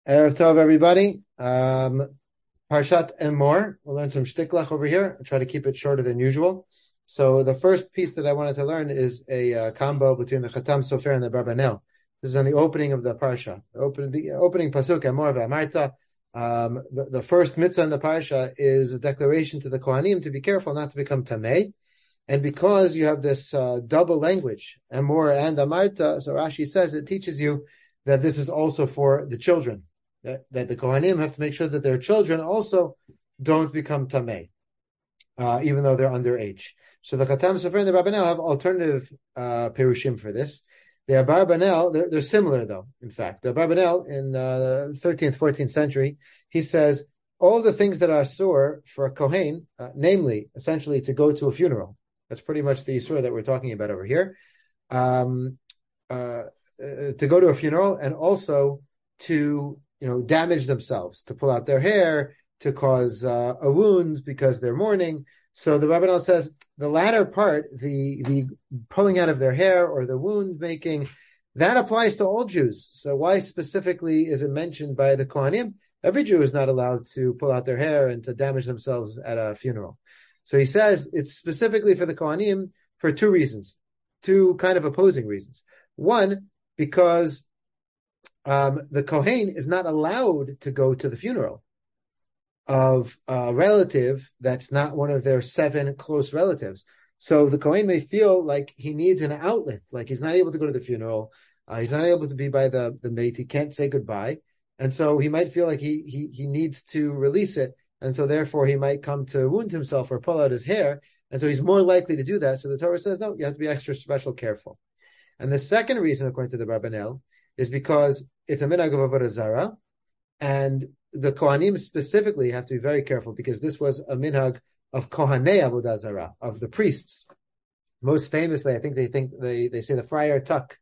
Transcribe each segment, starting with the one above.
Erev Tov, everybody. Parshat Emor. We'll learn some shtiklach over here. I'll try to keep it shorter than usual. So the first piece that I wanted to learn is a combo between the Chatam Sofer and the Barbanel. This is on the opening of the parsha. The opening pasuk Emor ve'amarta. The first mitzvah in the parsha is a declaration to the Kohanim to be careful not to become tamei. And because you have this double language, Emor and Amarta, so Rashi says it teaches you that this is also for the children. That the Kohanim have to make sure that their children also don't become tamei, even though they're underage. So the Chatam Sofer and the Barbanel have alternative perushim for this. The Barbanel, they're similar though, in fact. The Barbanel in the 13th, 14th century, he says, all the things that are asur for a Kohen, namely, essentially to go to a funeral. That's pretty much the asur that we're talking about over here. To go to a funeral and also to damage themselves, to pull out their hair, to cause a wound because they're mourning. So the Barbanel says the latter part, the pulling out of their hair or the wound making, that applies to all Jews. So why specifically is it mentioned by the Kohanim? Every Jew is not allowed to pull out their hair and to damage themselves at a funeral. So he says it's specifically for the Kohanim for two reasons, two kind of opposing reasons. One, because the Kohen is not allowed to go to the funeral of a relative that's not one of their 7 close relatives. So the Kohen may feel like he needs an outlet, like he's not able to go to the funeral, he's not able to be by the mate, he can't say goodbye, and so he might feel like he needs to release it, and so therefore he might come to wound himself or pull out his hair, and so he's more likely to do that. So the Torah says, no, you have to be extra special careful. And the second reason, according to the Barbanel, is because it's a minhag of avodah zarah, and the Kohanim specifically have to be very careful because this was a minhag of Kohanei avodah zarah, of the priests. Most famously, I think they say the friar tuck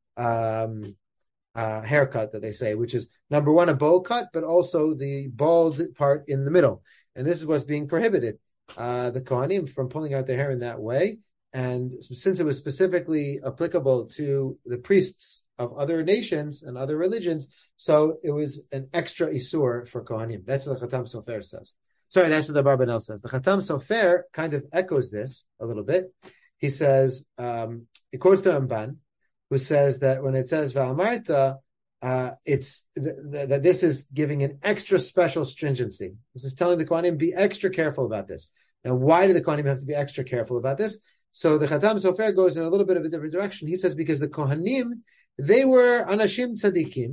haircut that they say, which is number one a bowl cut, but also the bald part in the middle, and this is what's being prohibited. The Kohanim from pulling out their hair in that way. And since it was specifically applicable to the priests of other nations and other religions, so it was an extra isur for Kohanim. That's what the Chatam Sofer says. Sorry, that's what the Barbanel says. The Chatam Sofer kind of echoes this a little bit. He says, he quotes the Ramban, who says that when it says Va'amarta, it's that this is giving an extra special stringency. This is telling the Kohanim, be extra careful about this. Now, why do the Kohanim have to be extra careful about this? So the Chatam Sofer goes in a little bit of a different direction. He says because the Kohanim, they were Anashim Tzadikim,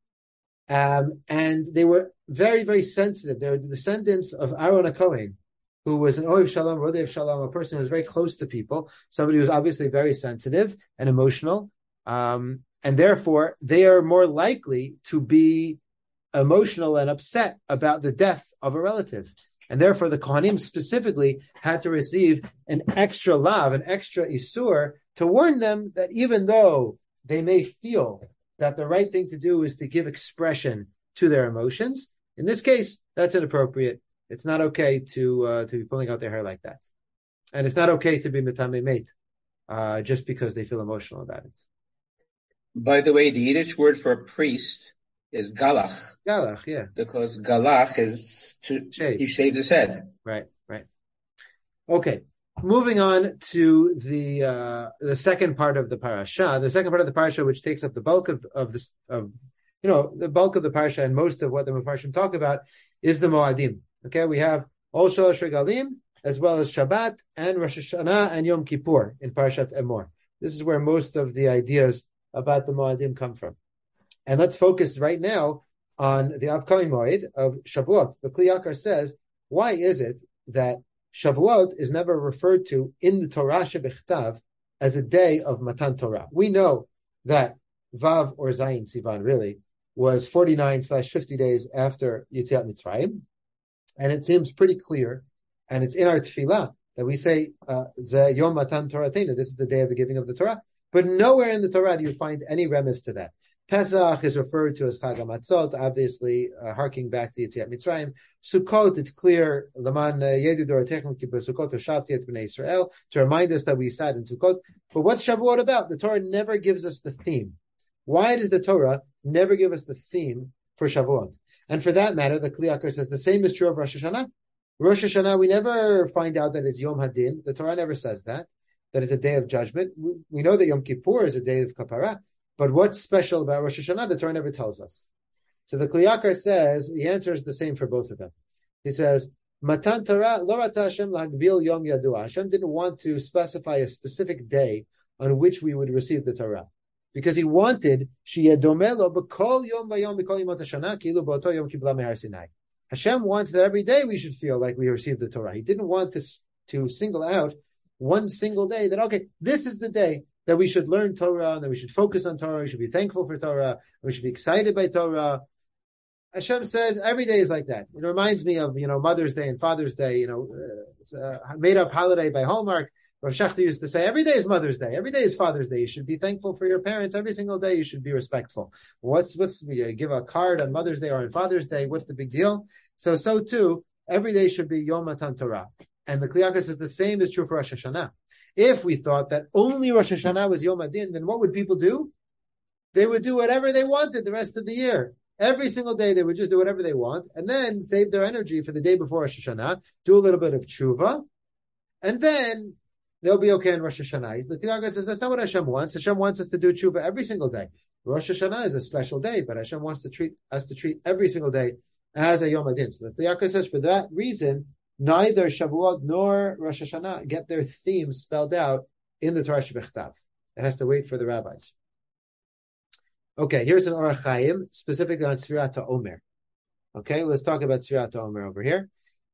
and they were very, very sensitive. They were the descendants of Aaron HaKohen, who was an Ohev Shalom, Rodev Shalom, a person who was very close to people, somebody who was obviously very sensitive and emotional, and therefore they are more likely to be emotional and upset about the death of a relative. And therefore, the Kohanim specifically had to receive an extra lav, an extra isur, to warn them that even though they may feel that the right thing to do is to give expression to their emotions, in this case, that's inappropriate. It's not okay to be pulling out their hair like that. And it's not okay to be metamei mate just because they feel emotional about it. By the way, the Yiddish word for a priest is galach. Galach, yeah. Because galach is he shaved his head. Right. Okay. Moving on to the second part of the parasha. The second part of the parasha, which takes up the bulk of the bulk of the parasha and most of what the Mefarshim talk about, is the Moadim. Okay, we have all Shalosh Regalim, as well as Shabbat and Rosh Hashanah and Yom Kippur in Parashat Emor. This is where most of the ideas about the Moadim come from. And let's focus right now on the upcoming Moed of Shavuot. The Kli Yakar says, why is it that Shavuot is never referred to in the Torah Shebichtav as a day of Matan Torah? We know that Vav or Zayin Sivan really was 49/50 days after Yetziat Mitzrayim. And it seems pretty clear, and it's in our tefillah, that we say, Ze Yom Matan Toratenu, this is the day of the giving of the Torah. But nowhere in the Torah do you find any remiss to that. Pesach is referred to as Chag HaMatzot, obviously harking back to Yetziat Mitzrayim. Sukkot, it's clear, Laman Yedu Doratechem Ki B'Sukkot Hoshavti Et B'nei Yisrael, to remind us that we sat in Sukkot. But what's Shavuot about? The Torah never gives us the theme. Why does the Torah never give us the theme for Shavuot. And for that matter, the Kli Yakar says the same is true of Rosh Hashanah. Rosh Hashanah, we never find out that it's Yom Hadin. The Torah never says that it's a day of judgment. We know that Yom Kippur is a day of Kapara, but what's special about Rosh Hashanah, the Torah never tells us. So the Kli Yakar says, the answer is the same for both of them. He says, Matan Torah, lo rata Hashem lahagbil yom yadua. Hashem didn't want to specify a specific day on which we would receive the Torah. Because he wanted, Shiyadomelo b'kol yom v'yom b'kol yomot hashana, kilu b'oto yom kibla mehar Sinai. Hashem wants that every day we should feel like we received the Torah. He didn't want to single out one single day that, okay, this is the day that we should learn Torah, that we should focus on Torah, we should be thankful for Torah, we should be excited by Torah. Hashem says every day is like that. It reminds me of, Mother's Day and Father's Day, it's a made-up holiday by Hallmark. Rav Shechter used to say, every day is Mother's Day, every day is Father's Day. You should be thankful for your parents. Every single day you should be respectful. What's you give a card on Mother's Day or on Father's Day, what's the big deal? So too, every day should be Yom Matan Torah. And the Kli Yakar says the same is true for Rosh Hashanah. If we thought that only Rosh Hashanah was Yom Adin, then what would people do? They would do whatever they wanted the rest of the year. Every single day they would just do whatever they want and then save their energy for the day before Rosh Hashanah, do a little bit of tshuva, and then they'll be okay in Rosh Hashanah. The Kli Yakar says that's not what Hashem wants. Hashem wants us to do tshuva every single day. Rosh Hashanah is a special day, but Hashem wants to treat every single day as a Yom Adin. So the Kli Yakar says for that reason, neither Shavuot nor Rosh Hashanah get their theme spelled out in the Torah Shebechtav. It has to wait for the rabbis. Okay, here's an Orach Chaim specifically on Sfirat HaOmer. Okay, let's talk about Sfirat HaOmer over here.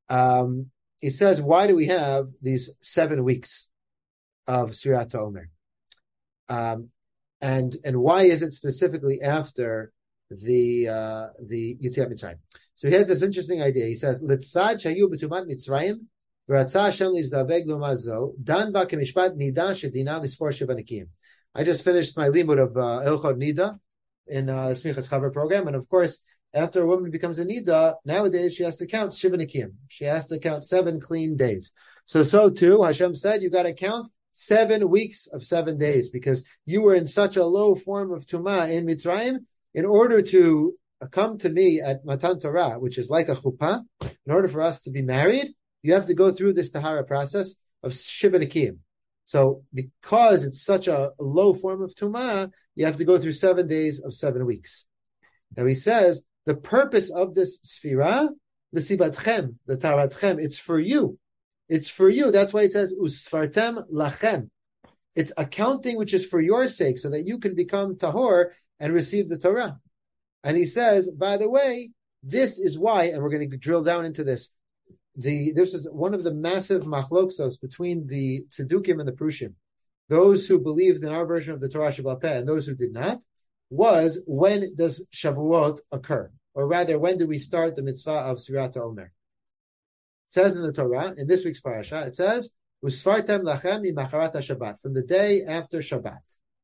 He says, why do we have these 7 weeks of Sfirat HaOmer? And why is it specifically after the Yetziat Mitzrayim? So he has this interesting idea. He says, "Litzad shayu b'tumat Mitzrayim, v'ratza Hashem lizdaveg lumazo, dan ba kemishpat nida shedina lisfor shivanikim." I just finished my limud of Ilchot Nida in Smichas Chaver program, and of course, after a woman becomes a Nida, nowadays she has to count Shivanikim. She has to count 7 clean days. So too, Hashem said, you got to count 7 weeks of 7 days, because you were in such a low form of Tumah in Mitzrayim. In order to come to me at Matan Torah, which is like a chuppah, in order for us to be married, you have to go through this tahara process of Shivanikim. So because it's such a low form of Tumah, you have to go through 7 days of 7 weeks. Now he says, the purpose of this Sfirah, the Sibatchem, the Taratchem, it's for you. It's for you. That's why it says, Usfartem lachem. It's accounting which is for your sake, so that you can become Tahor and receive the Torah. And he says, by the way, this is why, and we're going to drill down into this, this is one of the massive machloksos between the Tzedukim and the Prushim. Those who believed in our version of the Torah Shebaal Peh and those who did not, was when does Shavuot occur? Or rather, when do we start the mitzvah of Sfirat HaOmer? It says in the Torah, in this week's parasha, it says, Usfartem lachem imacharat HaShabbat, from the day after Shabbat.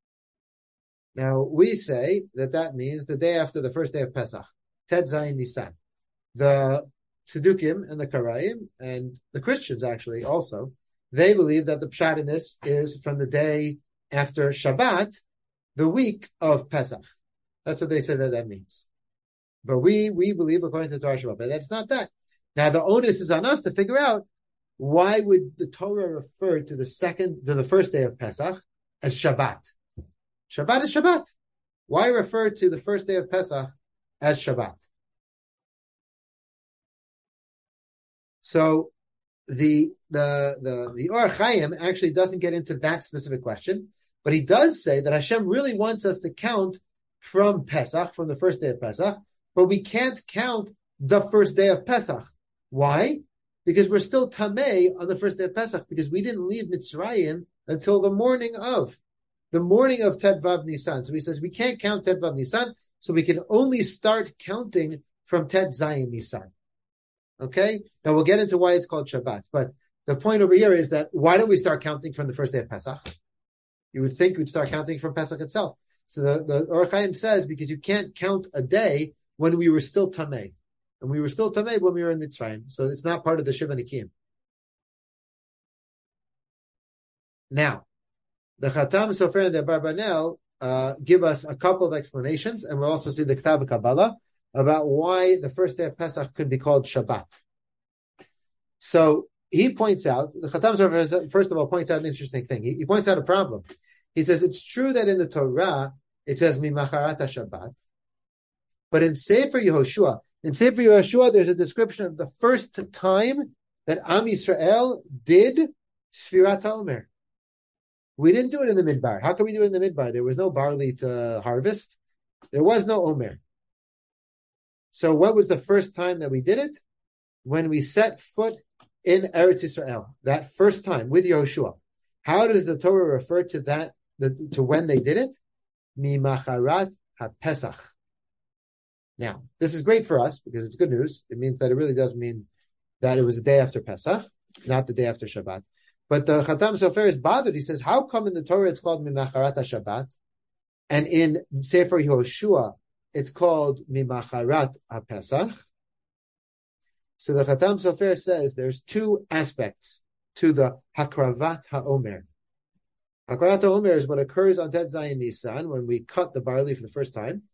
Now, we say that means the day after the first day of Pesach, Tet Zayin Nisan. The Tzedukim and the Karaim, and the Christians actually also, they believe that the pshat in this is from the day after Shabbat, the week of Pesach. That's what they say that means. But we believe, according to the Torah Shabbat, but that's not that. Now, the onus is on us to figure out why would the Torah refer to the first day of Pesach as Shabbat? Shabbat is Shabbat. Why refer to the first day of Pesach as Shabbat? So the Orach Chaim actually doesn't get into that specific question, but he does say that Hashem really wants us to count from Pesach, from the first day of Pesach, but we can't count the first day of Pesach. Why? Because we're still Tamei on the first day of Pesach, because we didn't leave Mitzrayim until the morning of Tet Vav Nisan. So he says we can't count Tet Vav Nisan, so we can only start counting from Tet Zayin Nisan. Okay? Now we'll get into why it's called Shabbat, but the point over here is that why don't we start counting from the first day of Pesach? You would think we'd start counting from Pesach itself. So the Orach Chaim says because you can't count a day when we were still Tamei. And we were still Tamei when we were in Mitzrayim. So it's not part of the Shivanikim. Now, the Khatam Sofer and the Barbanel give us a couple of explanations, and we'll also see the Ktav Kabbalah. about why the first day of Pesach could be called Shabbat. So he points out, the Khatam Sofer first of all points out an interesting thing. He points out a problem. He says it's true that in the Torah it says Mimacharata Shabbat, but in Sefer Yehoshua, there's a description of the first time that Am Yisrael did Sfirat HaOmer. We didn't do it in the Midbar. How can we do it in the Midbar? There was no barley to harvest. There was no Omer. So what was the first time that we did it? When we set foot in Eretz Yisrael, that first time with Yehoshua. How does the Torah refer to that, to when they did it? Mimacharat HaPesach. Now, this is great for us because it's good news. It means that it really does mean that it was the day after Pesach, not the day after Shabbat. But the Khatam Sofer is bothered. He says, how come in the Torah it's called Mimacharat HaShabbat, and in Sefer Yehoshua it's called Mimacharat HaPesach? So the Khatam Sofer says there's two aspects to the Hakravat HaOmer. Hakravat HaOmer is what occurs on Tet Zayin Nisan when we cut the barley for the first time.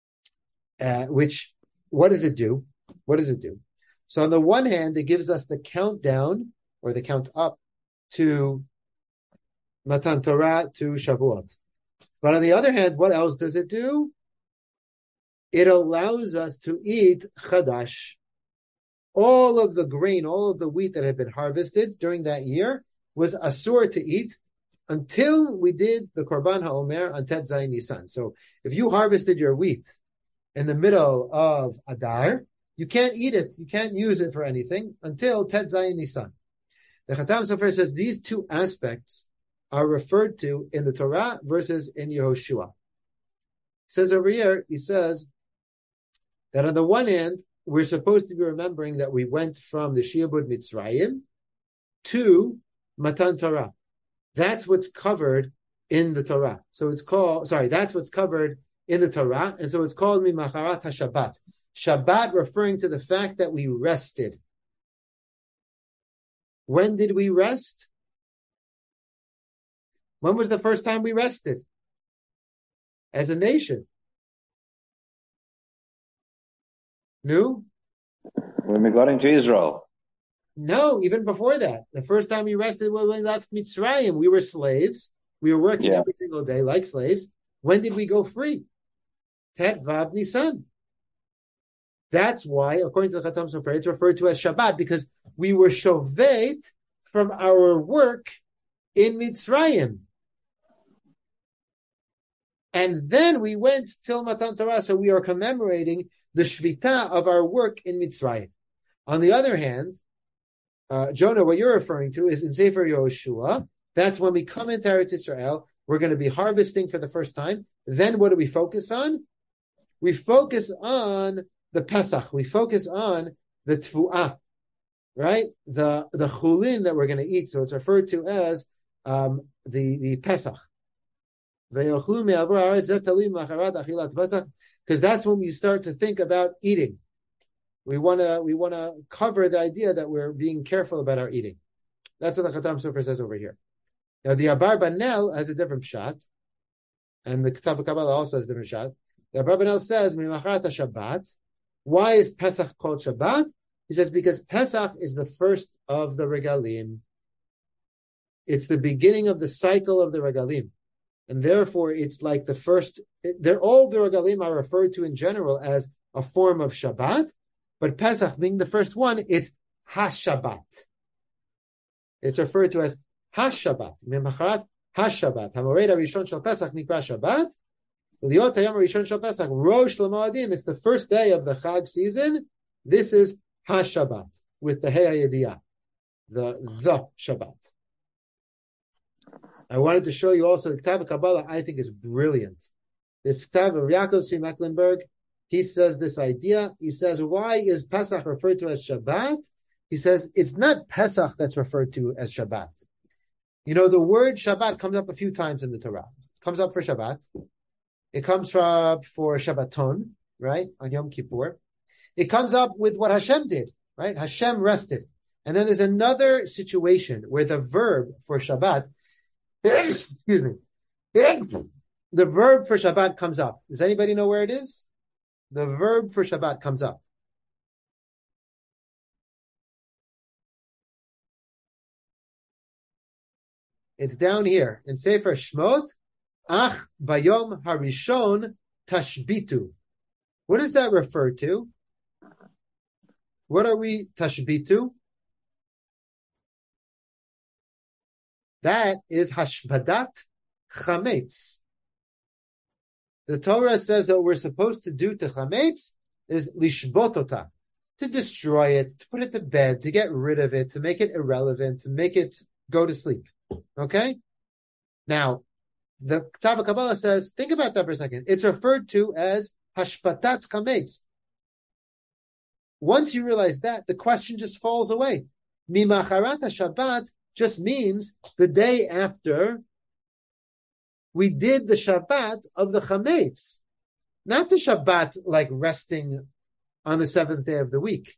What does it do? So on the one hand, it gives us the countdown or the count up to Matan Torah, to Shavuot. But on the other hand, what else does it do? It allows us to eat Chadash. All of the grain, all of the wheat that had been harvested during that year was asur to eat until we did the Korban HaOmer on Tet Zayin Nisan. So if you harvested your wheat in the middle of Adar, you can't eat it, you can't use it for anything until Tet Zayin Nisan. The Khatam Sofer says these two aspects are referred to in the Torah versus in Yehoshua. He says over here, he says that on the one hand, we're supposed to be remembering that we went from the Shiabud Mitzrayim to Matan Torah. That's what's covered in the Torah. That's what's covered in the Torah, and so it's called Mimacharat HaShabbat. Shabbat referring to the fact that we rested. When did we rest? When was the first time we rested? As a nation. No? When we got into Israel. No, even before that. The first time we rested when we left Mitzrayim, we were slaves. We were working every single day like slaves. When did we go free? Tet Vav Nisan. That's why, according to the Khatam Sofer, it's referred to as Shabbat, because we were shovet from our work in Mitzrayim. And then we went till Matan Torah, so we are commemorating the Shvita of our work in Mitzrayim. On the other hand, Jonah, what you're referring to is in Sefer Yehoshua. That's when we come into Eretz Yisrael. We're going to be harvesting for the first time. Then what do we focus on? We focus on the Pesach. We focus on the Tfu'ah, right? The chulin that we're going to eat. So it's referred to as the Pesach. Because that's when we start to think about eating. We want to cover the idea that we're being careful about our eating. That's what the Khatam Sofer says over here. Now the Abarbanel has a different pshat, and the Ketav Kabbalah also has a different pshat. The Abarbanel says Mimacharat Shabbat. Why is Pesach called Shabbat? He says because Pesach is the first of the regalim. It's the beginning of the cycle of the regalim, and therefore it's like the first. All the regalim are referred to in general as a form of Shabbat. But Pesach being the first one, it's HaShabbat. It's referred to as HaShabbat. Mimacharat HaShabbat. HaMored HaRishon Shel Pesach Nikra Shabbat. Liot HaYom HaRishon Shel Pesach Rosh LaMoadim. It's the first day of the Chag season. This is HaShabbat with the Hey HaYediyah, the Shabbat. I wanted to show you also the Ketav Kabbalah. I think is brilliant. This Ketav of Yaakov Tzvi Mecklenburg. He says this idea. He says, why is Pesach referred to as Shabbat? He says, it's not Pesach that's referred to as Shabbat. You know, the word Shabbat comes up a few times in the Torah. It comes up for Shabbat. It comes up for Shabbaton, right, on Yom Kippur. It comes up with what Hashem did, right? Hashem rested. And then there's another situation where the verb for Shabbat, excuse me, the verb for Shabbat comes up. Does anybody know where it is? the verb for Shabbat comes up. It's down here in Sefer Shmot. Ach bayom harishon tashbitu. What does that refer to? What are we tashbitu? That is hashbadat chametz. The Torah says that what we're supposed to do to chametz is lishbotota, to destroy it, to put it to bed, to get rid of it, to make it irrelevant, to make it go to sleep. Okay? Now, the Ketav Kabbalah says, think about that for a second. It's referred to as hashbatat chametz. Once you realize that, the question just falls away. Mimacharat Shabbat just means the day after we did the Shabbat of the chametz, not the Shabbat like resting on the seventh day of the week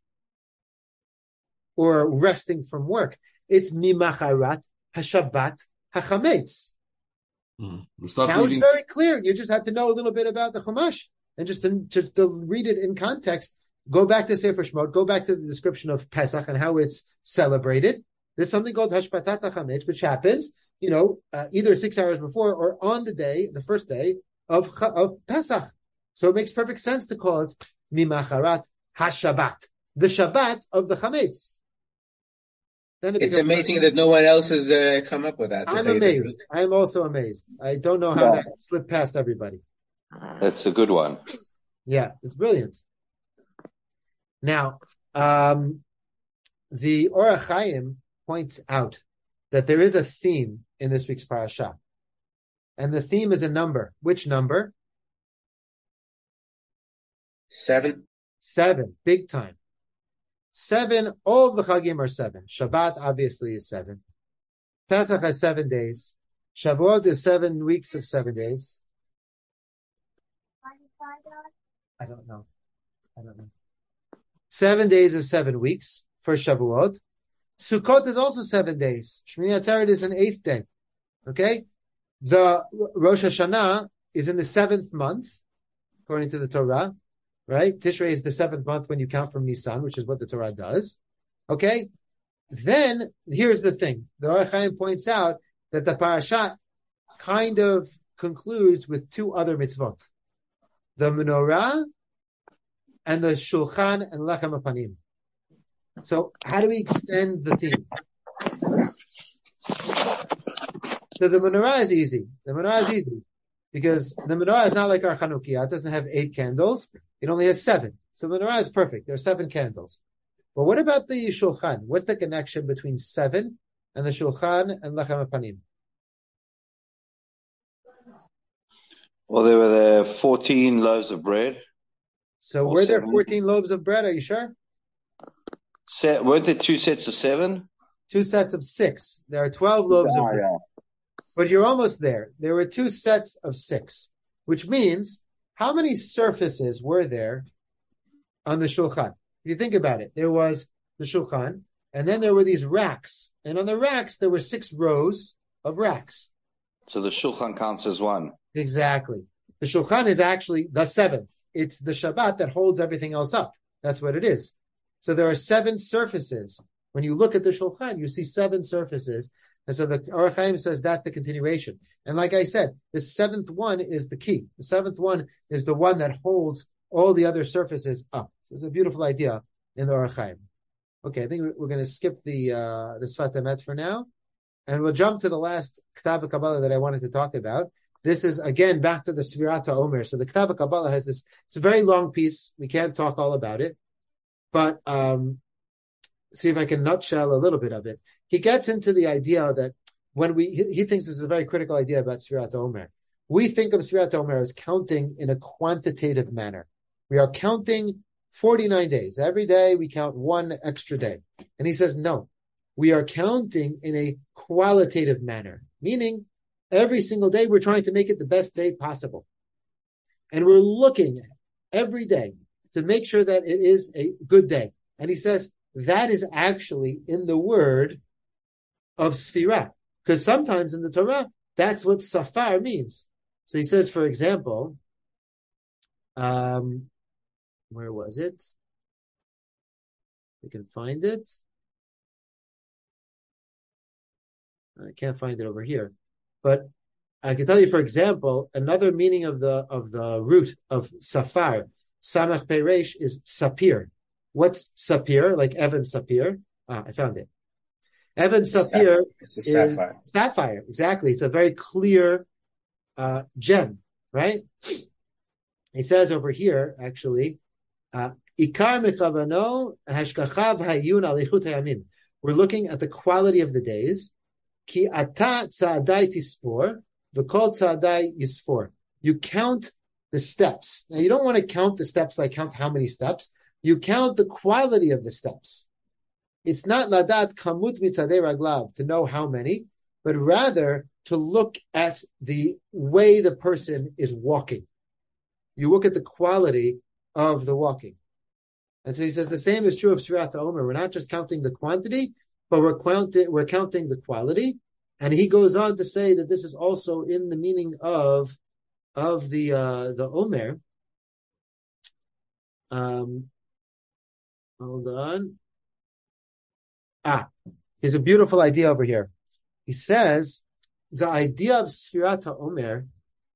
or resting from work. It's mimacharat haShabbat hachametz. Now it's very clear. You just have to know a little bit about the Chumash and just to read it in context. Go back to Sefer Shmot. Go back to the description of Pesach and how it's celebrated. There's something called Hashbatat HaChametz, which happens, either 6 hours before or on the day, the first day of Pesach. So it makes perfect sense to call it Mimacharat HaShabbat, the Shabbat of the Chametz. Then it's amazing that no one else has come up with that. I'm amazed. I'm also amazed. I don't know how that slipped past everybody. That's a good one. Yeah, it's brilliant. Now, the Or HaChaim points out that there is a theme in this week's parasha. And the theme is a number. Which number? 7. 7, big time. 7, all of the Chagim are 7. Shabbat obviously is 7. Pesach has 7 days. Shavuot is 7 weeks of 7 days. I don't know. 7 days of 7 weeks for Shavuot. Sukkot is also 7 days. Shmini Atzeret is an 8th day. Okay? The Rosh Hashanah is in the 7th month, according to the Torah. Right? Tishrei is the 7th month when you count from Nisan, which is what the Torah does. Okay? Then, here's the thing. The Or HaChaim points out that the parasha kind of concludes with 2 other mitzvot. The menorah and the shulchan and lechem hapanim. So how do we extend the theme? So the menorah is easy. Because the menorah is not like our Chanukiah. It doesn't have 8 candles. It only has 7. So the menorah is perfect. There are 7 candles. But what about the shulchan? What's the connection between 7 and the shulchan and lechem hapanim? Well, there were the 14 loaves of bread. So were there 14 loaves of bread? Are you sure? Weren't there 2 sets of 7? 2 sets of 6. There are 12 loaves of bread. Yeah. But you're almost there. There were 2 sets of 6, which means how many surfaces were there on the shulchan? If you think about it, there was the shulchan, and then there were these racks. And on the racks, there were 6 rows of racks. So the shulchan counts as 1. Exactly. The shulchan is actually the 7th. It's the Shabbat that holds everything else up. That's what it is. So there are 7 surfaces. When you look at the shulchan, you see 7 surfaces. And so the Or HaChaim says that's the continuation. And like I said, the 7th one is the key. The 7th one is the one that holds all the other surfaces up. So it's a beautiful idea in the Or HaChaim. Okay, I think we're going to skip the Sfat Emet for now. And we'll jump to the last Ketav Kabbalah that I wanted to talk about. This is, again, back to the Sfirat HaOmer. So the Ketav Kabbalah has this, it's a very long piece. We can't talk all about it. But see if I can nutshell a little bit of it. He gets into the idea that when he thinks this is a very critical idea about Sfirat HaOmer. We think of Sfirat HaOmer as counting in a quantitative manner. We are counting 49 days. Every day we count 1 extra day. And he says, no, we are counting in a qualitative manner, meaning every single day we're trying to make it the best day possible. And we're looking every day to make sure that it is a good day. And he says, that is actually in the word of Sfirah. Because sometimes in the Torah, that's what Safar means. So he says, for example, Where was it? We can find it. I can't find it over here, but I can tell you, for example, another meaning of the root of safar, samach peresh, is sapir. What's sapir? Like Evan Sapir. I found it. Evan Sapir is sapphire. Sapphire. Exactly. It's a very clear gem, right? It says over here, actually, Ikar mechavano hashkachav hayun alichut hayamim. We're looking at the quality of the days. Ki ata tzadai tispor, v'kol tzadai yisfor. You count the steps. Now, you don't want to count the steps like count how many steps. You count the quality of the steps. It's not ladat kamut mitzadei raglav, to know how many, but rather to look at the way the person is walking. You look at the quality of the walking. And so he says the same is true of Sfirat HaOmer. We're not just counting the quantity, but we're counting the quality. And he goes on to say that this is also in the meaning of the Omer. Hold on. Here's a beautiful idea over here. He says the idea of Sfirat HaOmer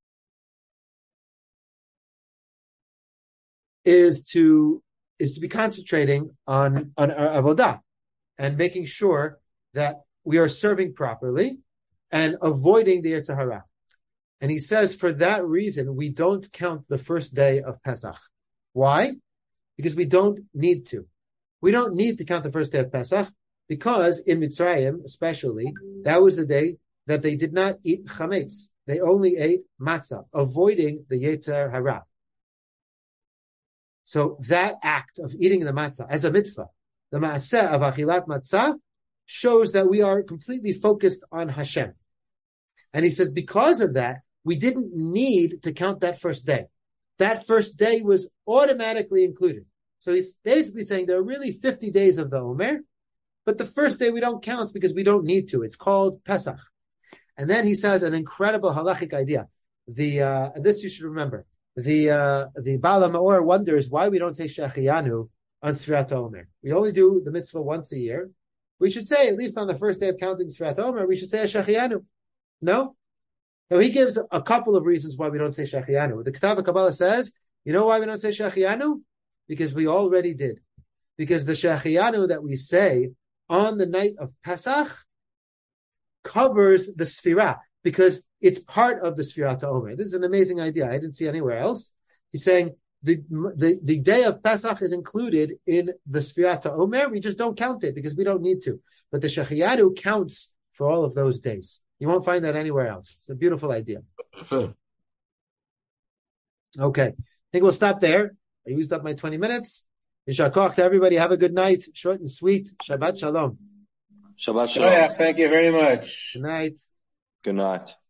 is to be concentrating on our avodah and making sure that we are serving properly and avoiding the Yetzer Hara. And he says for that reason, we don't count the first day of Pesach. Why? Because we don't need to. We don't need to count the first day of Pesach because in Mitzrayim, especially, that was the day that they did not eat chametz. They only ate matzah, avoiding the Yetzer Hara. So that act of eating the matzah as a mitzvah, the maaseh of achilat matzah, shows that we are completely focused on Hashem. And he says because of that, we didn't need to count that first day. That first day was automatically included. So he's basically saying there are really 50 days of the Omer, but the first day we don't count because we don't need to. It's called Pesach. And then he says an incredible halachic idea. This you should remember. The Baal HaMaor wonders why we don't say Shehecheyanu on Sfirat HaOmer. We only do the mitzvah once a year. We should say, at least on the first day of counting Sfirat HaOmer, we should say Shehecheyanu. No? Now he gives a couple of reasons why we don't say Shehecheyanu. The Ketav HaKabbalah says, you know why we don't say Shehecheyanu? Because we already did. Because the Shehecheyanu that we say on the night of Pesach covers the Sfirah, because it's part of the Sfirat HaOmer. This is an amazing idea. I didn't see anywhere else. He's saying the day of Pesach is included in the Sfirat HaOmer. We just don't count it because we don't need to. But the Shehecheyanu counts for all of those days. You won't find that anywhere else. It's a beautiful idea. Okay. I think we'll stop there. I used up my 20 minutes. Yishar koach to everybody. Have a good night. Short and sweet. Shabbat shalom. Shabbat shalom. Thank you very much. Good night. Good night.